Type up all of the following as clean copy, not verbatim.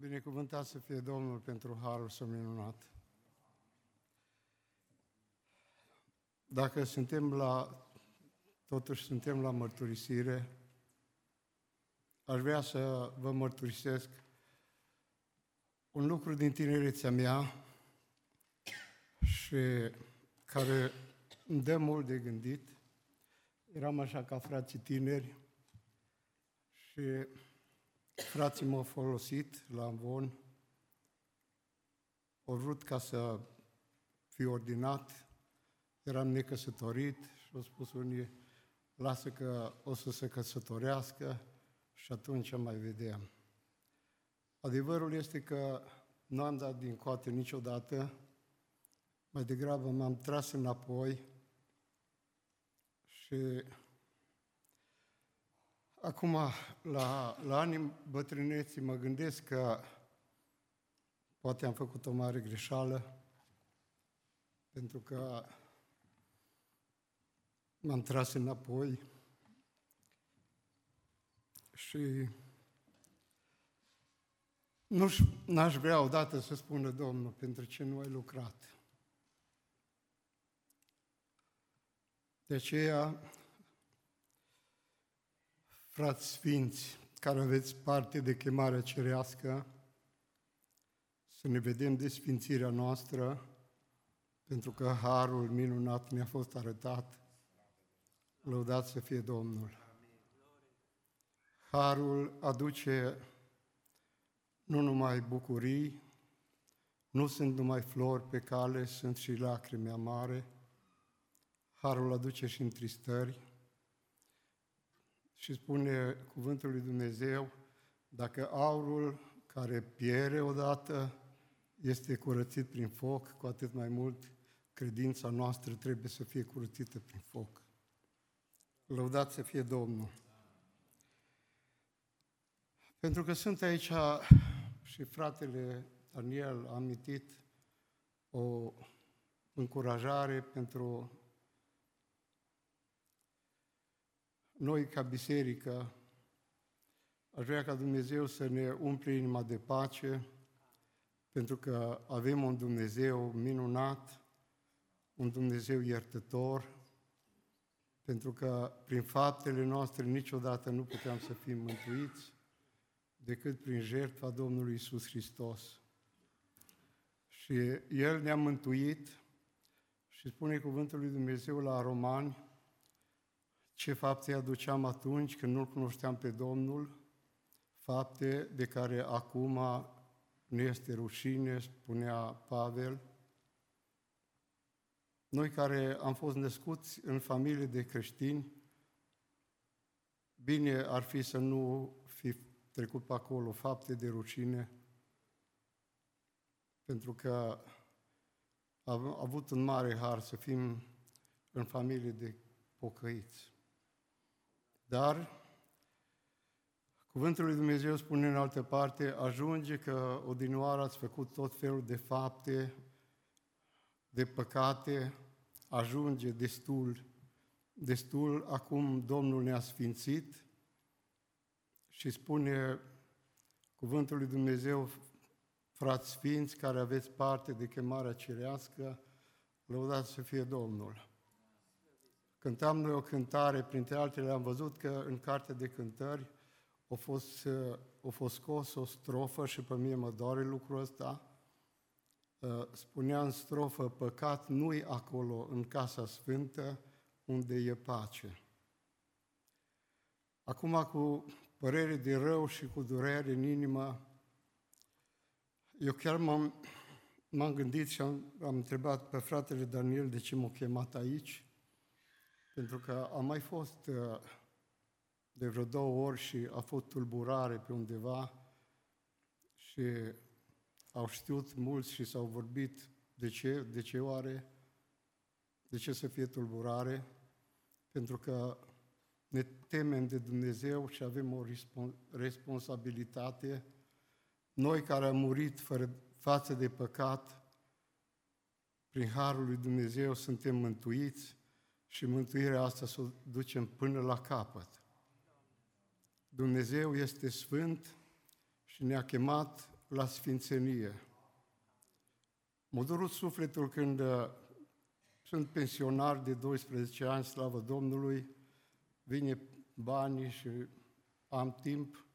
Binecuvântat să fie Domnul pentru harul său minunat. Dacă totuși suntem la mărturisire, aș vrea să vă mărturisesc un lucru din tinerețea mea și care îmi dă mult de gândit. Eram așa ca frații tineri și frații m-au folosit la Amvon, au vrut ca să fiu ordinat, eram necăsătorit și au spus unii, lasă că o să se căsătorească și atunci mai vedeam. Adevărul este că nu am dat din coate niciodată, mai degrabă m-am tras înapoi și acum, la anii bătrâneții, mă gândesc că poate am făcut o mare greșeală, pentru că m-am tras înapoi și n-aș vrea odată să spună Domnul, pentru ce nu ai lucrat. De aceea, frați sfinți, care aveți parte de chemarea cerească, să ne vedem de sfințirea noastră, pentru că harul minunat ne-a fost arătat. Lăudat să fie Domnul! Harul aduce nu numai bucurii, nu sunt numai flori pe cale, sunt și lacrimi amare. Harul aduce și întristări. Și spune cuvântul lui Dumnezeu, dacă aurul care piere odată este curățit prin foc, cu atât mai mult credința noastră trebuie să fie curățită prin foc. Lăudat să fie Domnul! Pentru că sunt aici și fratele Daniel a amintit o încurajare pentru noi ca biserică. Aș vrea ca Dumnezeu să ne umple inima de pace, pentru că avem un Dumnezeu minunat, un Dumnezeu iertător, pentru că prin faptele noastre niciodată nu puteam să fim mântuiți, decât prin jertfa Domnului Iisus Hristos. Și El ne-a mântuit și spune cuvântul lui Dumnezeu la Romani, ce fapte aduceam atunci când nu-L cunoșteam pe Domnul, fapte de care acum nu este rușine, spunea Pavel. Noi care am fost născuți în familie de creștini, bine ar fi să nu fi trecut pe acolo fapte de rușine, pentru că am avut un mare har să fim în familie de pocăiți. Dar cuvântul lui Dumnezeu spune în altă parte, ajunge că odinioară ați făcut tot felul de fapte, de păcate, ajunge destul, acum Domnul ne-a sfințit și spune cuvântul lui Dumnezeu, frați sfinți care aveți parte de chemarea cerească, lăudați să fie Domnul. Cântam noi o cântare, printre altele am văzut că în Cartea de Cântări a fost scos o strofă și pe mine mă doare lucrul ăsta. Spunea în strofă, păcat nu-i acolo în casa sfântă unde e pace. Acum cu părere de rău și cu durere în inimă, eu chiar m-am gândit și am întrebat pe fratele Daniel de ce m-a chemat aici, pentru că am mai fost de vreo 2 ori și a fost tulburare pe undeva și au știut mulți și s-au vorbit de ce oare, de ce să fie tulburare, pentru că ne temem de Dumnezeu și avem o responsabilitate. Noi care am murit față de păcat, prin harul lui Dumnezeu suntem mântuiți și mântuirea asta să o ducem până la capăt. Dumnezeu este sfânt și ne-a chemat la sfințenie. M-a durut sufletul când sunt pensionar de 12 ani, slavă Domnului, vine banii și am timp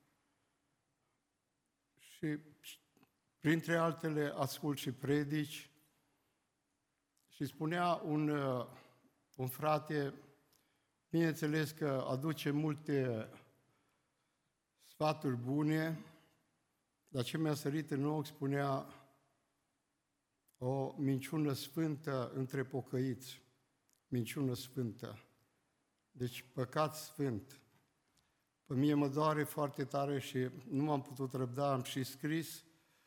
și printre altele ascult și predici și spunea un frate, bineînțeles că aduce multe sfaturi bune, dar ce mi-a sărit în ochi spunea o minciună sfântă între pocăiți, minciună sfântă, deci păcat sfânt. Pe mie mă doare foarte tare și nu m-am putut răbda, am și scris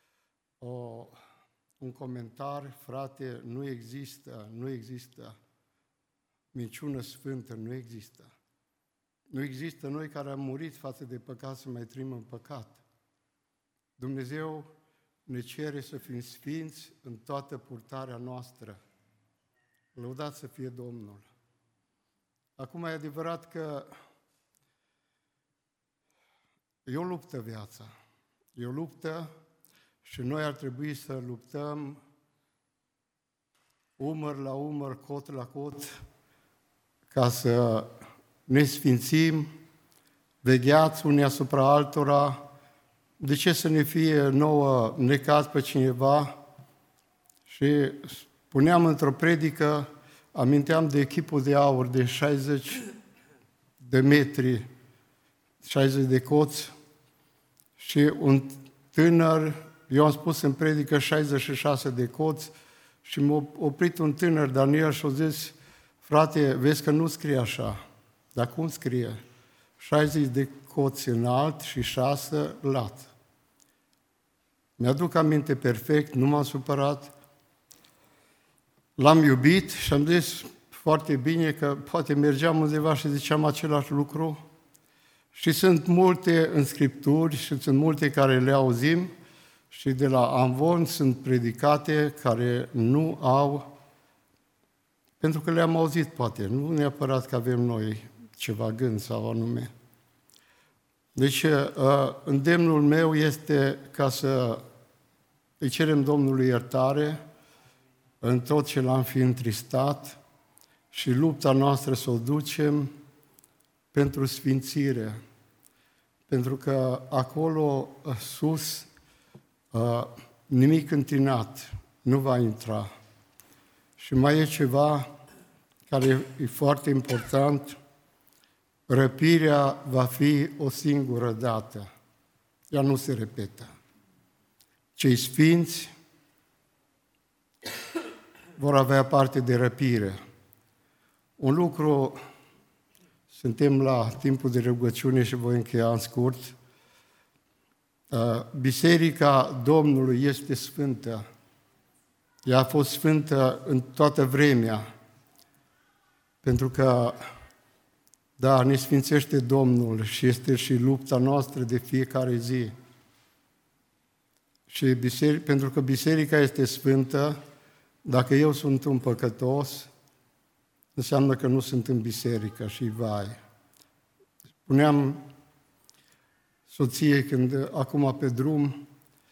un comentar, frate, nu există minciună sfântă, nu există. Nu există noi care am murit față de păcat să mai trăim în păcat. Dumnezeu ne cere să fim sfinți în toată purtarea noastră. Lăudat să fie Domnul. Acum e adevărat că e o luptă viața. E o luptă și noi ar trebui să luptăm umăr la umăr, cot la cot, ca să ne sfințim, vegheați unii asupra altora. De ce să ne fie nouă necaz pe cineva? Și spuneam într-o predică, aminteam de echipul de aur de 60 de metri, 60 de coți și un tânăr, eu am spus în predică 66 de coți și m-a oprit un tânăr, Daniel, și a zis, frate, vezi că nu scrie așa. Dar cum scrie? 60 de coți înalt și 6 lat. Mi-aduc aminte perfect, nu m-am supărat. L-am iubit și am zis foarte bine că poate mergeam undeva și ziceam același lucru. Și sunt multe în Scripturi și sunt multe care le auzim și de la Amvon sunt predicate care nu au, pentru că le-am auzit poate, nu neapărat că avem noi ceva gând sau anume. Deci, îndemnul meu este ca să îi cerem Domnului iertare în tot ce l-am fi întristat și lupta noastră să o ducem pentru sfințire. Pentru că acolo sus nimic întinat nu va intra. Și mai e ceva care e foarte important, răpirea va fi o singură dată. Ea nu se repetă. Cei sfinți vor avea parte de răpire. Un lucru, suntem la timpul de rugăciune și voi încheia în scurt, Biserica Domnului este sfântă. Ea a fost sfântă în toată vremea, pentru că da, ne sfințește Domnul și este și lupta noastră de fiecare zi. Și pentru că biserica este sfântă, dacă eu sunt un păcătos, înseamnă că nu sunt în biserică și vai. Spuneam soției când acum pe drum,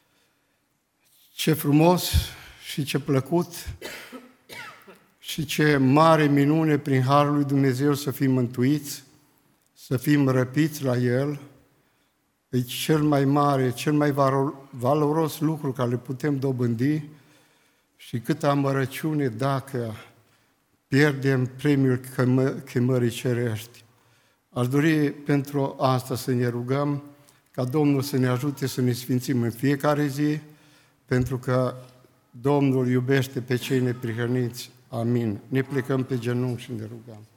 ce frumos și ce plăcut și ce mare minune prin Harul lui Dumnezeu să fim mântuiți, să fim răpiți la El. E cel mai mare, cel mai valoros lucru care le putem dobândi și câtă amărăciune dacă pierdem premiul chemării cerești. Aș dori pentru asta să ne rugăm ca Domnul să ne ajute să ne sfințim în fiecare zi, pentru că Domnul iubește pe cei neprihăniți. Amin. Ne plecăm pe genunchi și ne rugăm.